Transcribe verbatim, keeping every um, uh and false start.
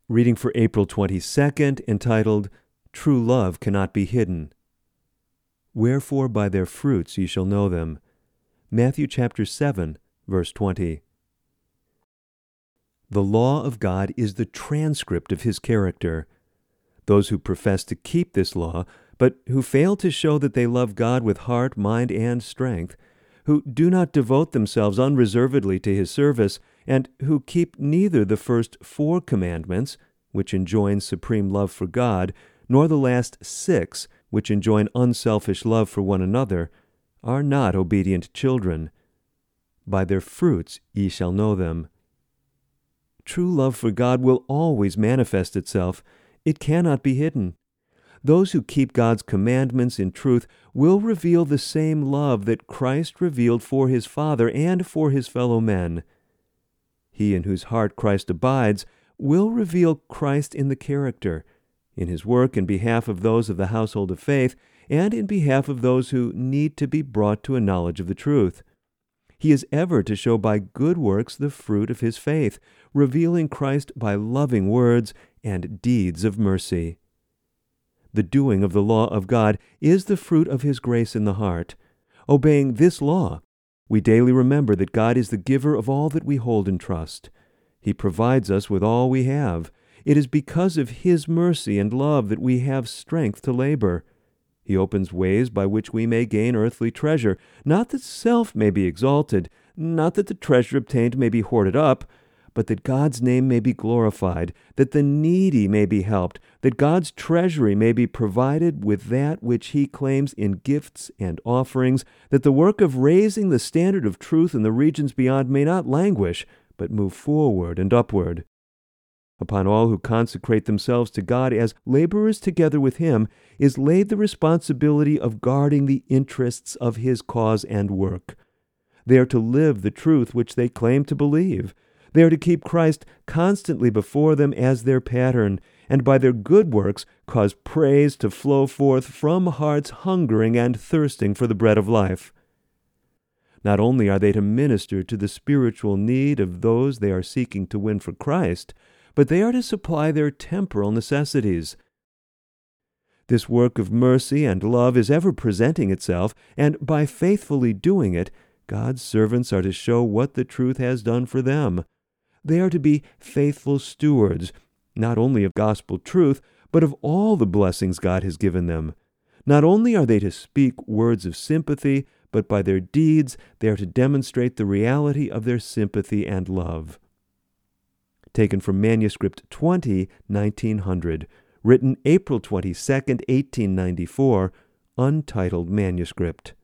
Reading for April twenty-second, entitled, True Love Cannot Be Hidden. Wherefore by their fruits ye shall know them. Matthew chapter seven, verse twenty. The law of God is the transcript of his character. Those who profess to keep this law, but who fail to show that they love God with heart, mind, and strength, who do not devote themselves unreservedly to his service, and who keep neither the first four commandments, which enjoin supreme love for God, nor the last six, which enjoin unselfish love for one another, are not obedient children. By their fruits ye shall know them. True love for God will always manifest itself. It cannot be hidden. Those who keep God's commandments in truth will reveal the same love that Christ revealed for his Father and for his fellow men. He in whose heart Christ abides will reveal Christ in the character, in his work in behalf of those of the household of faith, and in behalf of those who need to be brought to a knowledge of the truth. He is ever to show by good works the fruit of his faith, revealing Christ by loving words and deeds of mercy. The doing of the law of God is the fruit of his grace in the heart. Obeying this law, we daily remember that God is the giver of all that we hold in trust. He provides us with all we have. It is because of his mercy and love that we have strength to labor. He opens ways by which we may gain earthly treasure, not that self may be exalted, not that the treasure obtained may be hoarded up, but that God's name may be glorified, that the needy may be helped, that God's treasury may be provided with that which he claims in gifts and offerings, that the work of raising the standard of truth in the regions beyond may not languish, but move forward and upward. Upon all who consecrate themselves to God as laborers together with him is laid the responsibility of guarding the interests of his cause and work. They are to live the truth which they claim to believe. They are to keep Christ constantly before them as their pattern, and by their good works cause praise to flow forth from hearts hungering and thirsting for the bread of life. Not only are they to minister to the spiritual need of those they are seeking to win for Christ, but they are to supply their temporal necessities. This work of mercy and love is ever presenting itself, and by faithfully doing it, God's servants are to show what the truth has done for them. They are to be faithful stewards, not only of gospel truth, but of all the blessings God has given them. Not only are they to speak words of sympathy, but by their deeds they are to demonstrate the reality of their sympathy and love. Taken from Manuscript twenty, nineteen hundred, written April twenty-second, eighteen ninety-four, untitled manuscript.